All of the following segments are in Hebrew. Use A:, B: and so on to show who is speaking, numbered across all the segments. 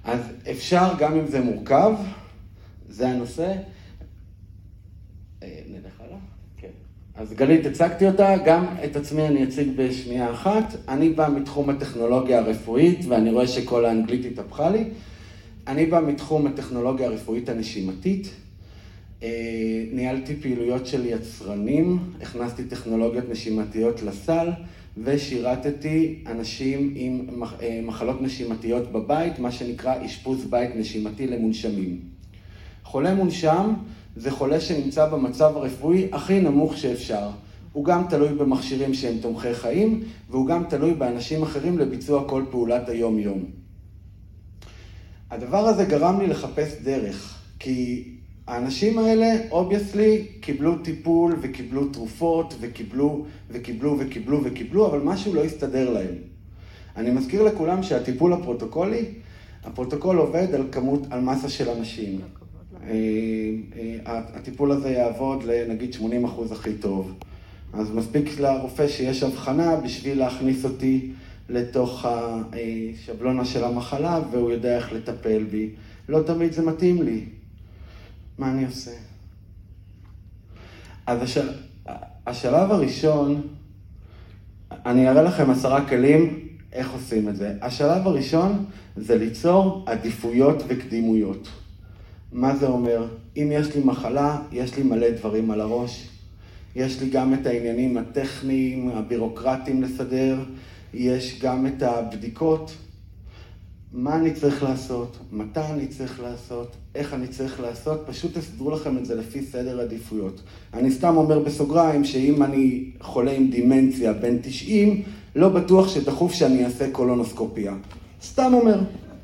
A: אז אפשר, גם אם זה מורכב, זה הנושא. נלך הלאה? כן. אז גלית, הצגתי אותה, גם את עצמי אני אציג בשנייה אחת. אני בא מתחום הטכנולוגיה הרפואית, ואני רואה שכל האנגלית התהפכה לי. אני בא מתחום הטכנולוגיה הרפואית הנשימתית. ניהלתי פעילויות של יצרנים, הכנסתי טכנולוגיות נשימתיות לסל, ושירתתי אנשים עם מחלות נשימתיות בבית, מה שנקרא אשפוז בית נשימתי למונשמים. חולה מונשם זה חולה שנמצא במצב הרפואי הכי נמוך שאפשר. הוא גם תלוי במכשירים שהם תומכי חיים, והוא גם תלוי באנשים אחרים לביצוע כל פעולת היום-יום. הדבר הזה גרם לי לחפש דרך, כי האנשים האלה, obviously, קיבלו טיפול וקיבלו תרופות וקיבלו, אבל משהו לא הסתדר להם. אני מזכיר לכולם שהטיפול הפרוטוקול עובד על מסה של אנשים. הטיפול הזה יעבוד לנגיד 80% הכי טוב. אז מספיק לרופא שיש הבחנה בשביל להכניס אותי לתוך השבלונה של המחלה, והוא יודע איך לטפל בי. לא תמיד זה מתאים לי. מה אני עושה? אז השלב הראשון, אני אראה לכם 10 כלים איך עושים את זה. השלב הראשון זה ליצור עדיפויות וקדימויות. מה זה אומר? אם יש לי מחלה, יש לי מלא דברים על הראש. יש לי גם את העניינים הטכניים, הבירוקרטיים לסדר. יש גם את הבדיקות. מה אני צריך לעשות? מתי אני צריך לעשות? איך אני צריך לעשות? פשוט תסדרו לכם את זה לפי סדר עדיפויות. אני סתם אומר בסוגריים שאם אני חולה עם דימנציה בין 90, לא בטוח שדחוף שאני אעשה קולונוסקופיה. סתם אומר.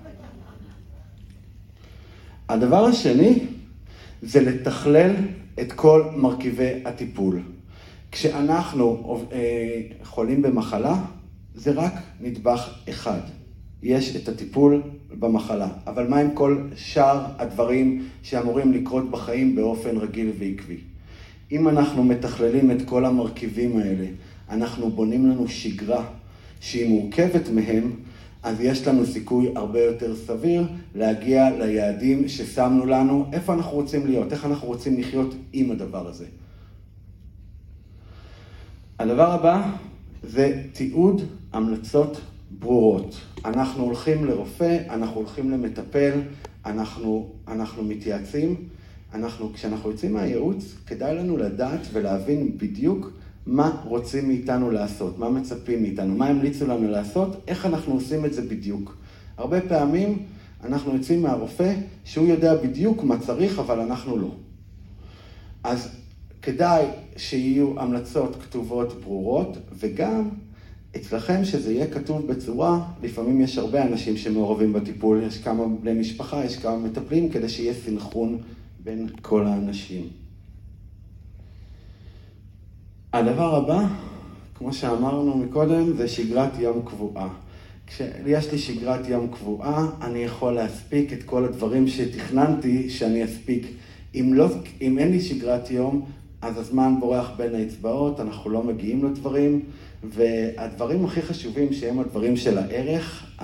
A: הדבר השני זה לתכלל את כל מרכיבי הטיפול. כשאנחנו חולים במחלה, זה רק נדבך אחד. יש את הטיפול במחלה, אבל מה עם כל שאר הדברים שאמורים לקרות בחיים באופן רגיל ועקבי? אם אנחנו מתכללים את כל המרכיבים האלה, אנחנו בונים לנו שגרה שהיא מורכבת מהם, אז יש לנו סיכוי הרבה יותר סביר להגיע ליעדים ששמנו לנו, איפה אנחנו רוצים להיות, איך אנחנו רוצים לחיות עם הדבר הזה. הדבר הבא זה תיעוד המלצות ברורות. אנחנו הולכים לרופא, אנחנו הולכים למטפל, אנחנו מתייעצים. כשאנחנו יוצאים מהייעוץ, כדאי לנו לדעת ולהבין בדיוק מה רוצים מאיתנו לעשות, מה מצפים מאיתנו, מה המליצו לנו לעשות, איך אנחנו עושים את זה בדיוק. הרבה פעמים אנחנו יוצאים מהרופא שהוא יודע בדיוק מה צריך, אבל אנחנו לא. אז כדאי שיהיו המלצות כתובות ברורות, וגם אצלכם שזה יהיה כתוב בצורה, לפעמים יש הרבה אנשים שמעורבים בטיפול, יש כמה בני משפחה, יש כמה מטפלים, כדי שיהיה סנכרון בין כל האנשים. הדבר הבא, כמו שאמרנו מקודם, זה שגרת ים קבועה. כשיש לי שגרת ים קבועה, אני יכול להספיק את כל הדברים שתכננתי שאני אספיק. אם אין לי שגרת יום, אז הזמן בורח בין האצבעות, אנחנו לא מגיעים לדברים, והדברים הכי חשובים שהם הדברים של הערך,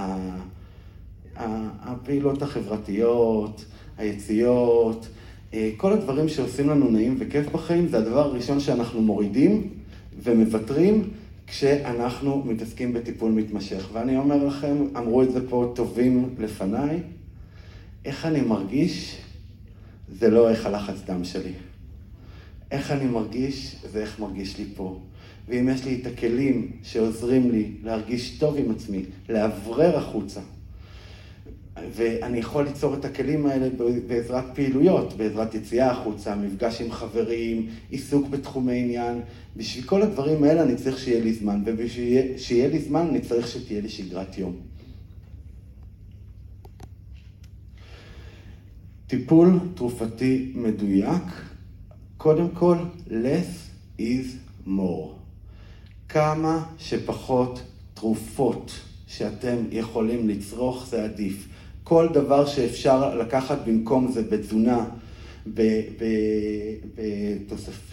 A: הפעילות החברתיות, היציאות, כל הדברים שעושים לנו נעים וכיף בחיים, זה הדבר הראשון שאנחנו מורידים ומוותרים כשאנחנו מתעסקים בטיפול מתמשך. ואני אומר לכם, אמרו את זה פה טובים לפניי, איך אני מרגיש, זה לא איך הלחץ דם שלי. איך אני מרגיש, זה איך מרגיש לי פה. ואם יש לי את הכלים שעוזרים לי להרגיש טוב עם עצמי, להברר החוצה, ואני יכול ליצור את הכלים האלה בעזרת פעילויות, בעזרת יציאה החוצה, מפגש עם חברים, עיסוק בתחומי עניין. בשביל כל הדברים האלה אני צריך שיהיה לי זמן, ובשביל שיהיה לי זמן אני צריך שתהיה לי שגרת יום. טיפול תרופתי מדויק, קודם כל, less is more. כמה שפחות תרופות שאתם יכולים לצרוך זה עדיף. כל דבר שאפשר לקחת במקום זה בתזונה, בתוספי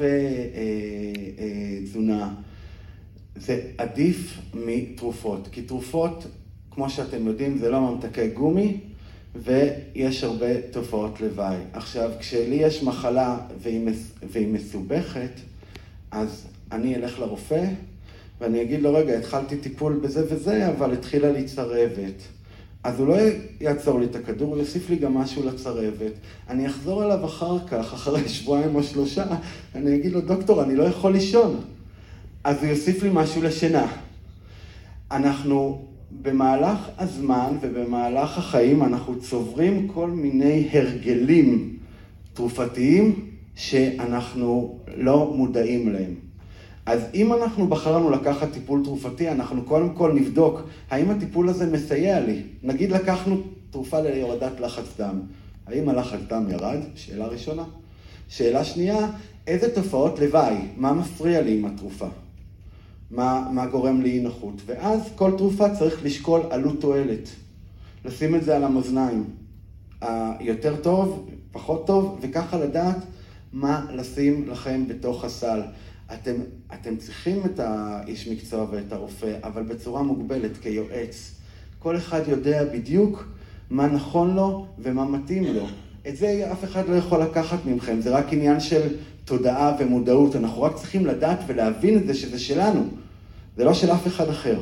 A: תזונה, זה עדיף מתרופות. כי תרופות, כמו שאתם יודעים, זה לא ממתקי גומי, ויש הרבה תופעות לוואי. עכשיו, כשלי יש מחלה והיא מסובכת, אז אני אלך לרופא, ואני אגיד לו, רגע, התחלתי טיפול בזה וזה, אבל התחילה לי צרבת. אז הוא לא יעצור לי את הכדור, הוא יוסיף לי גם משהו לצרבת. אני אחזור אליו אחר כך, אחרי שבועיים או 3, אני אגיד לו, דוקטור, אני לא יכול לישון. אז הוא יוסיף לי משהו לשינה. אנחנו במהלך הזמן ובמהלך החיים, אנחנו צוברים כל מיני הרגלים תרופתיים שאנחנו לא מודעים להם. אז אם אנחנו בחרנו לקחת טיפול תרופתי, אנחנו קודם כל נבדוק האם הטיפול הזה מסייע לי. נגיד לקחנו תרופה ליורדת לחץ דם. האם הלחץ דם ירד? שאלה ראשונה. שאלה שנייה, איזה תופעות לוואי? מה מפריע לי עם התרופה? מה גורם לי נוחות? ואז כל תרופה צריך לשקול עלות תועלת. לשים את זה על המאזניים. יותר טוב, פחות טוב, וככה לדעת מה לשים לכם בתוך הסל. אתם צריכים את האיש מקצוע ואת הרופא, אבל בצורה מוגבלת כיועץ. כל אחד יודע בדיוק מה נכון לו ומה מתאים לו. את זה אף אחד לא יכול לקחת ממכם, זה רק עניין של תודעה ומודעות. אנחנו רק צריכים לדעת ולהבין את זה שזה שלנו, זה לא של אף אחד אחר.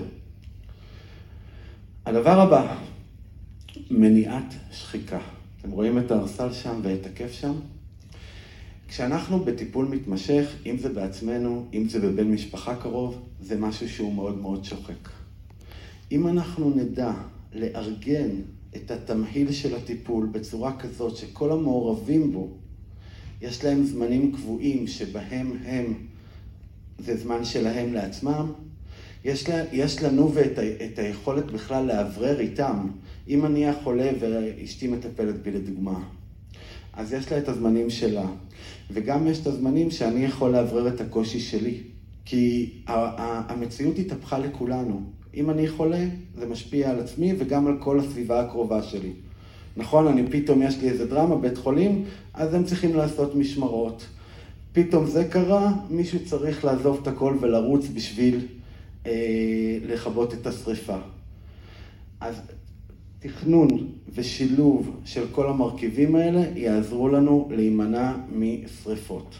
A: הדבר הבא, מניעת שחיקה. אתם רואים את הארסל שם ואת הכיף שם? כשאנחנו בטיפול מתמשך, אם זה בעצמנו, אם זה בבן משפחה קרוב, זה משהו שהוא מאוד מאוד שוחק. אם אנחנו נדע לארגן את התמהיל של הטיפול בצורה כזאת שכל המעורבים בו, יש להם זמנים קבועים שבהם זה זמן שלהם לעצמם, יש לנו את היכולת בכלל לאוורר איתם. אם אני החולה ואשתי מטפלת בי לדוגמה, אז יש לה את הזמנים שלה, וגם יש את הזמנים שאני יכול לאוורר את הקושי שלי, כי המציאות התהפכה לכולנו. אם אני חולה, זה משפיע על עצמי וגם על כל הסביבה הקרובה שלי. נכון, פתאום יש לי איזה דרמה, בית חולים, אז הם צריכים לעשות משמרות. פתאום זה קרה, מישהו צריך לעזוב את הכל ולרוץ בשביל לכבות את השריפה. אז תכנון ושילוב של כל המרכיבים האלה יעזרו לנו להימנע משריפות.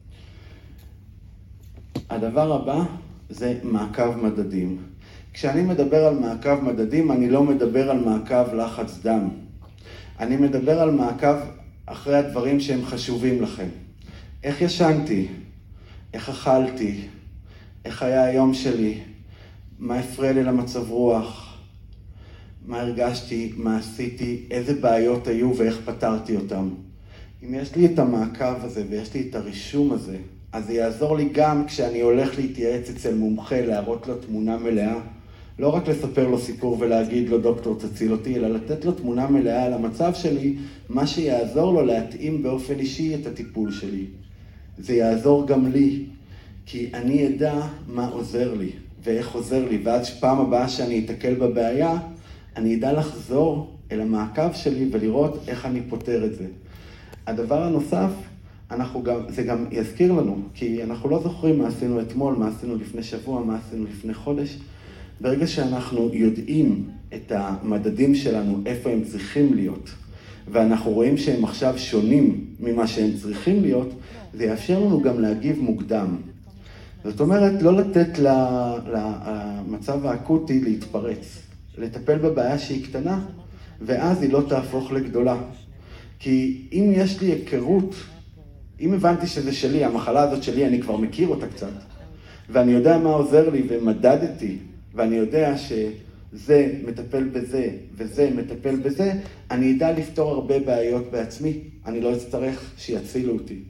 A: הדבר הבא זה מעקב מדדים. כשאני מדבר על מעקב מדדים, אני לא מדבר על מעקב לחץ דם. אני מדבר על מעקב אחרי הדברים שהם חשובים לכם. איך ישנתי? איך אכלתי? איך היה היום שלי? מה הפריע לי למצב רוח? מה הרגשתי? מה עשיתי? איזה בעיות היו ואיך פתרתי אותם? אם יש לי את המעקב הזה ויש לי את הרישום הזה, אז זה יעזור לי גם כשאני הולך להתייעץ אצל מומחה, להראות לו תמונה מלאה. לא רק לספר לו סיפור ולהגיד לו דוקטור תציל אותי, אלא לתת לו תמונה מלאה על המצב שלי, מה שיעזור לו להתאים באופן אישי את הטיפול שלי. זה יעזור גם לי, כי אני אדע מה עוזר לי ואיך עוזר לי, ואז פעם הבאה שאני אתקל בבעיה, אני אדע לחזור אל המעקב שלי ולראות איך אני פותר את זה. הדבר הנוסף, זה גם יזכיר לנו, כי אנחנו לא זוכרים מה עשינו אתמול, מה עשינו לפני שבוע, מה עשינו לפני חודש. ברגע שאנחנו יודעים את המדדים שלנו, איפה הם צריכים להיות, ואנחנו רואים שהם עכשיו שונים ממה שהם צריכים להיות, זה יאפשר לנו גם להגיב מוקדם. זאת אומרת, לא לתת למצב האקוטי להתפרץ, לטפל בבעיה שהיא קטנה, ואז היא לא תהפוך לגדולה. כי אם יש לי היכרות, אם הבנתי שזה שלי, המחלה הזאת שלי, אני כבר מכיר אותה קצת, ואני יודע מה עוזר לי ומדדתי, ואני יודע שזה מטפל בזה וזה מטפל בזה, אני אדע לפתור הרבה בעיות בעצמי, אני לא אצטרך שיצילו אותי.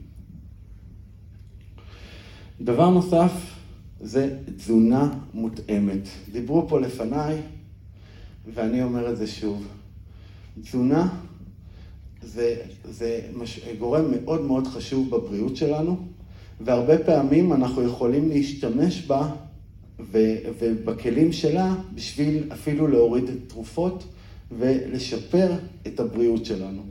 A: דבר נוסף זה תזונה מותאמת. דיברו פה לפניי, ואני אומר את זה שוב. תזונה זה גורם מאוד מאוד חשוב בבריאות שלנו, והרבה פעמים אנחנו יכולים להשתמש בה ובכלים שלה בשביל אפילו להוריד את תרופות ולשפר את הבריאות שלנו.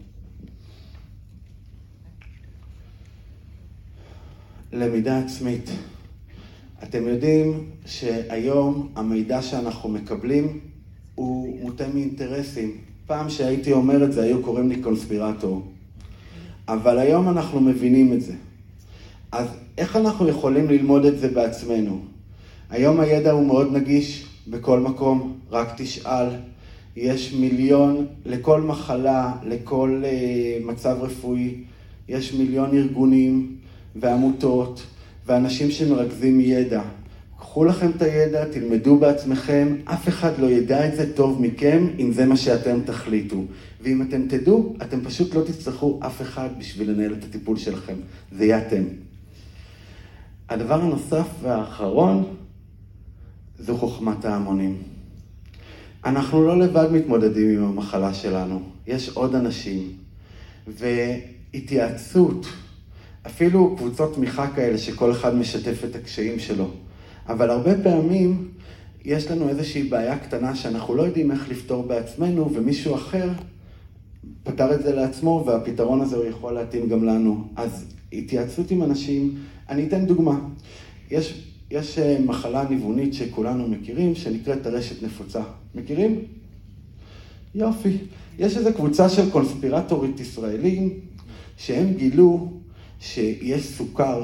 A: למידה עצמית. אתם יודעים שהיום המידע שאנחנו מקבלים הוא מוטה מאינטרסים, פעם שהייתי אומר את זה, היו קוראים לי קונספירטור. אבל היום אנחנו מבינים את זה. אז איך אנחנו יכולים ללמוד את זה בעצמנו? היום הידע הוא מאוד נגיש בכל מקום, רק תשאל. יש מיליון לכל מחלה, לכל מצב רפואי, יש מיליון ארגונים ועמותות ואנשים שמרכזים ידע. קחו לכם את הידע, תלמדו בעצמכם, אף אחד לא ידע את זה טוב מכם אם זה מה שאתם תחליטו. ואם אתם תדעו, אתם פשוט לא תצטרכו אף אחד בשביל לנהל את הטיפול שלכם. זה יהיה אתם. הדבר הנוסף והאחרון, זו חוכמת ההמונים. אנחנו לא לבד מתמודדים עם המחלה שלנו, יש עוד אנשים. והתייעצות, אפילו קבוצות תמיכה כאלה שכל אחד משתף את הקשיים שלו. אבל הרבה פעמים יש לנו איזושהי בעיה קטנה שאנחנו לא יודעים איך לפתור בעצמנו, ומישהו אחר פתר את זה לעצמו, והפתרון הזה הוא יכול להתאים גם לנו. אז התייעצות עם אנשים, אני אתן דוגמה. יש מחלה ניוונית שכולנו מכירים, שנקראת טרשת נפוצה. מכירים? יופי. יש איזו קבוצה של קונספירטורית ישראלים, שהם גילו שיש סוכר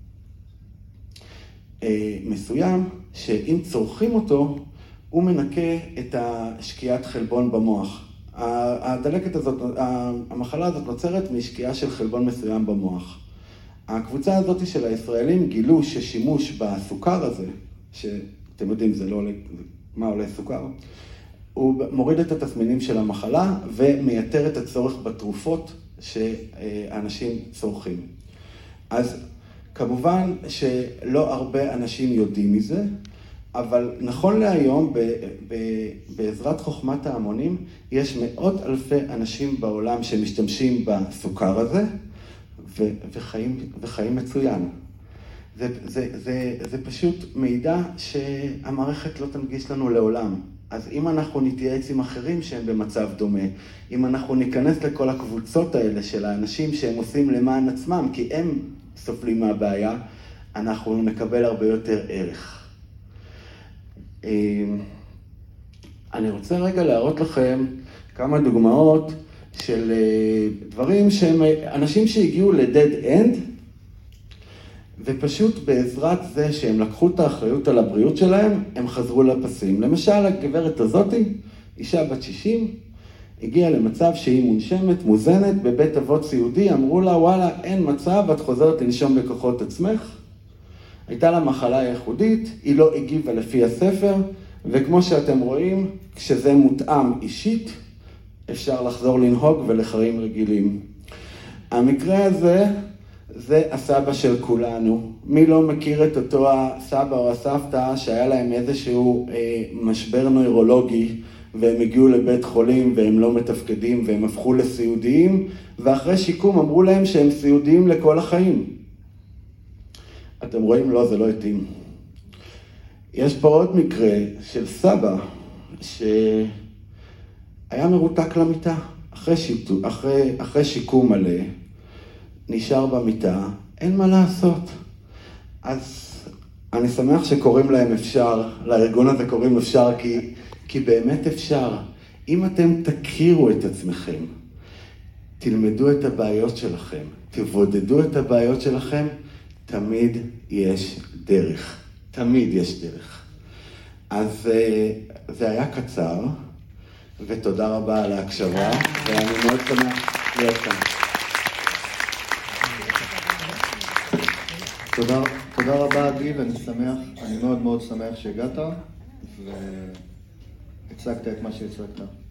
A: מסוים, שאם צורכים אותו, הוא מנקה את השקיעת חלבון במוח. הדלקת הזאת, המחלה הזאת נוצרת משקיעה של חלבון מסוים במוח. הקבוצה הזאת של הישראלים גילו ששימוש בסוכר הזה, שאתם יודעים, זה לא עולה, מה עולה סוכר, הוא מוריד את התסמינים של המחלה ומייתר את הצורך בתרופות שאנשים צורכים. אז כמובן שלא הרבה אנשים יודעים מזה, אבל נכון להיום, בעזרת חוכמת ההמונים, יש מאות אלפי אנשים בעולם שמשתמשים בסוכר הזה, וחיים מצוין. זה פשוט מידע שהמערכת לא תנגיש לנו לעולם. אז אם אנחנו נתייעץ עם אחרים שהם במצב דומה, אם אנחנו ניכנס לכל הקבוצות האלה של האנשים שהם עושים למען עצמם, כי הם סופלים מהבעיה, אנחנו נקבל הרבה יותר ערך. אני רוצה רגע להראות לכם כמה דוגמאות של דברים שהם אנשים שהגיעו ל-dead end, ופשוט בעזרת זה שהם לקחו את האחריות על הבריאות שלהם, הם חזרו לפסים. למשל, הגברת הזאת, אישה בת 60, הגיעה למצב שהיא מונשמת, מוזנת, בבית אבות סיעודי, אמרו לה, וואלה, אין מצב, את חוזרת לנשום בכוחות עצמך. הייתה לה מחלה ייחודית, היא לא הגיבה לפי הספר, וכמו שאתם רואים, כשזה מותאם אישית, אפשר לחזור לנהוג ולחיים רגילים. המקרה הזה, זה הסבא של כולנו. מי לא מכיר את אותו הסבא או הסבתא שהיה להם איזשהו משבר נוירולוגי, והם הגיעו לבית חולים והם לא מתפקדים והם הפכו לסיעודיים, ואחרי שיקום אמרו להם שהם סיעודיים לכל החיים. אתם רואים? לא, זה לא התאים. יש פה עוד מקרה של סבא שהיה מרותק למיטה. אחרי שיקום מלא, נשאר במיטה, אין מה לעשות. אז אני שמח שקוראים להם אפשר, לארגון הזה קוראים אפשר, כי באמת אפשר. אם אתם תכירו את עצמכם, תלמדו את הבעיות שלכם, תבודדו את הבעיות שלכם, תמיד יש דרך. תמיד יש דרך. אז זה היה קצר, ותודה רבה על ההקשבה, ואני מאוד שמח להיות כאן.
B: תודה רבה עדי, ואני מאוד מאוד שמח שהגעת והצגת את מה שהצגת.